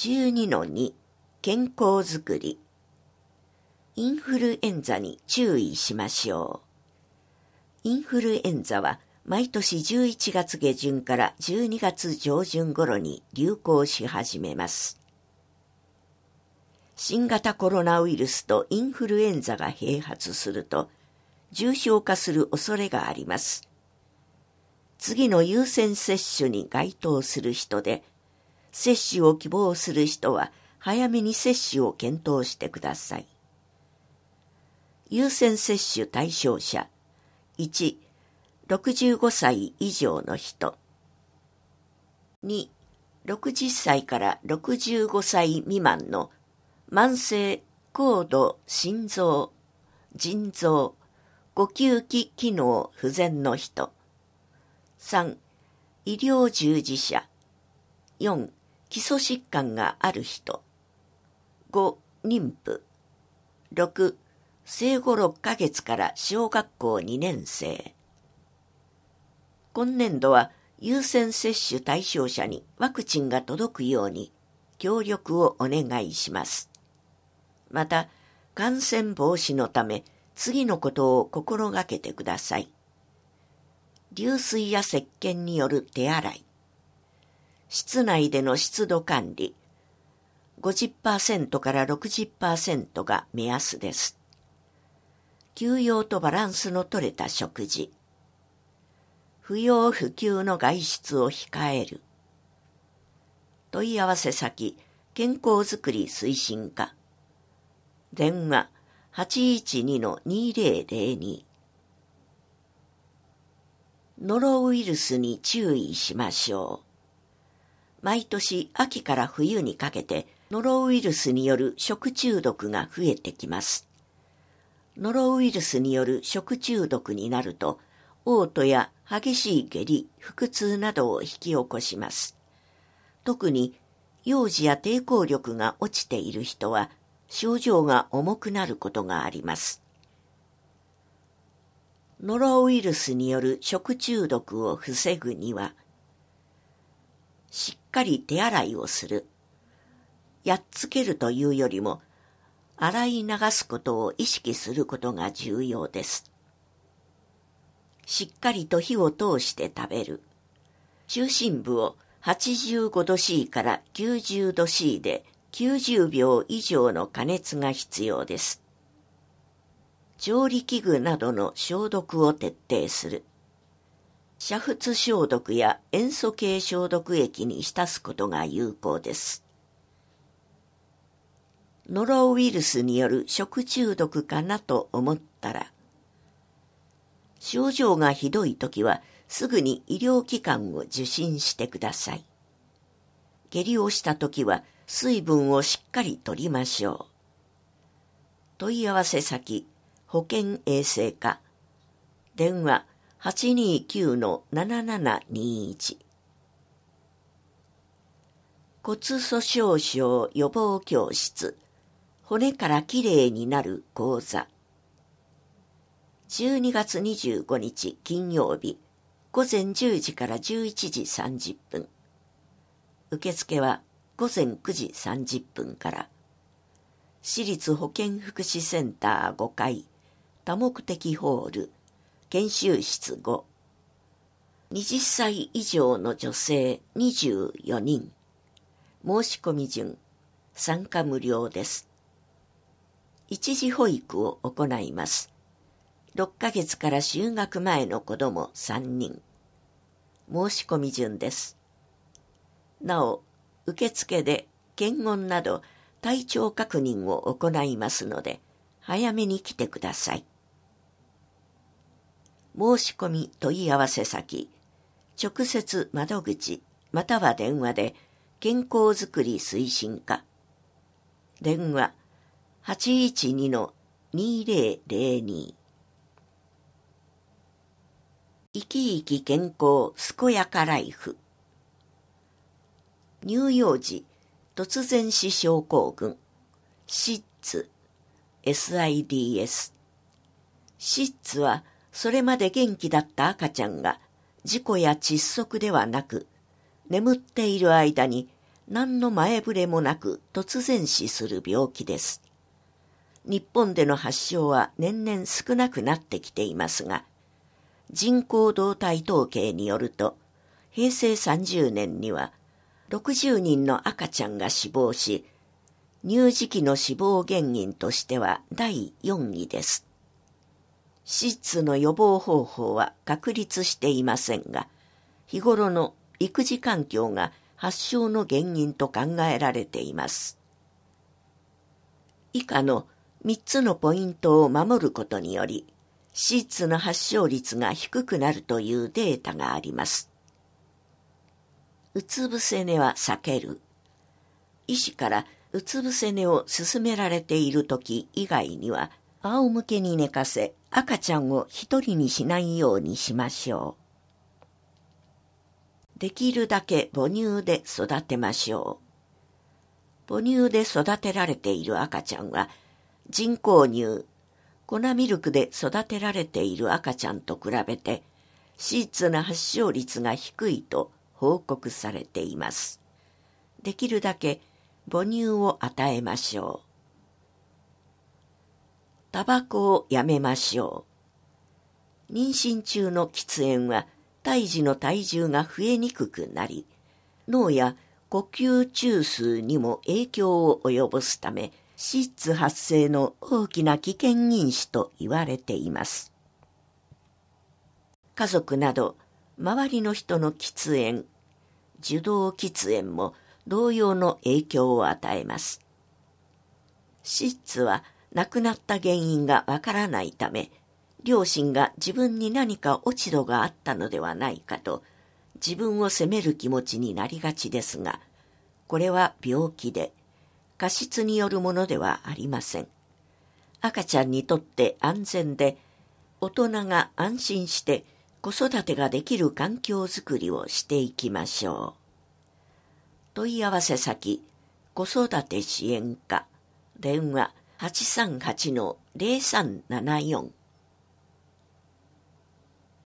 12-2 健康づくり。インフルエンザに注意しましょう。インフルエンザは毎年11月下旬から12月上旬頃に流行し始めます。新型コロナウイルスとインフルエンザが併発すると重症化する恐れがあります。次の優先接種に該当する人で、接種を希望する人は早めに接種を検討してください。優先接種対象者。1、65歳以上の人。2、60歳から65歳未満の慢性高度心臓、腎臓、呼吸器機能不全の人。3、医療従事者。4、基礎疾患がある人。5、妊婦。6、生後6ヶ月から小学校2年生。今年度は優先接種対象者にワクチンが届くように協力をお願いします。また、感染防止のため次のことを心がけてください。流水や石鹸による手洗い。室内での湿度管理。50% から 60% が目安です。休養とバランスの取れた食事。不要不急の外出を控える。問い合わせ先、健康づくり推進課。電話 812-2002。ノロウイルスに注意しましょう。毎年秋から冬にかけてノロウイルスによる食中毒が増えてきます。ノロウイルスによる食中毒になると、嘔吐や激しい下痢、腹痛などを引き起こします。特に幼児や抵抗力が落ちている人は症状が重くなることがあります。ノロウイルスによる食中毒を防ぐには、しっかり手洗いをする。やっつけるというよりも、洗い流すことを意識することが重要です。しっかりと火を通して食べる。中心部を85度 C から90度 C で90秒以上の加熱が必要です。調理器具などの消毒を徹底する。煮沸消毒や塩素系消毒液に浸すことが有効です。ノロウイルスによる食中毒かなと思ったら、症状がひどいときはすぐに医療機関を受診してください。下痢をしたときは水分をしっかりとりましょう。問い合わせ先、保健衛生課。電話829-7721。骨粗しょう症予防教室。骨からきれいになる講座。12月25日金曜日、午前10時から11時30分。受付は午前9時30分から。市立保健福祉センター5階、多目的ホール、研修室5。20歳以上の女性24人。申し込み順、参加無料です。一時保育を行います。6ヶ月から就学前の子ども3人。申し込み順です。なお、受付で検温など体調確認を行いますので、早めに来てください。申し込み問い合わせ先、直接窓口または電話で健康づくり推進課。電話812-2002。生き生き健康健やかライフ。乳幼児突然死症候群、SIDS、SIDS。SIDSはそれまで元気だった赤ちゃんが事故や窒息ではなく、眠っている間に何の前触れもなく突然死する病気です。日本での発症は年々少なくなってきていますが、人口動態統計によると、平成30年には60人の赤ちゃんが死亡し、乳児期の死亡原因としては第4位です。手術の予防方法は確立していませんが、日頃の育児環境が発症の原因と考えられています。以下の3つのポイントを守ることにより、手術の発症率が低くなるというデータがあります。うつ伏せ寝は避ける。医師からうつ伏せ寝を勧められているとき以外には、仰向けに寝かせ、赤ちゃんを一人にしないようにしましょう。できるだけ母乳で育てましょう。母乳で育てられている赤ちゃんは、人工乳、粉ミルクで育てられている赤ちゃんと比べて、手術の発症率が低いと報告されています。できるだけ母乳を与えましょう。タバコをやめましょう。妊娠中の喫煙は胎児の体重が増えにくくなり、脳や呼吸中枢にも影響を及ぼすため、手術発生の大きな危険因子と言われています。家族など周りの人の喫煙、受動喫煙も同様の影響を与えます。手術は亡くなった原因がわからないため、両親が自分に何か落ち度があったのではないかと自分を責める気持ちになりがちですが、これは病気で過失によるものではありません。赤ちゃんにとって安全で、大人が安心して子育てができる環境づくりをしていきましょう。問い合わせ先、子育て支援課、電話 838-0374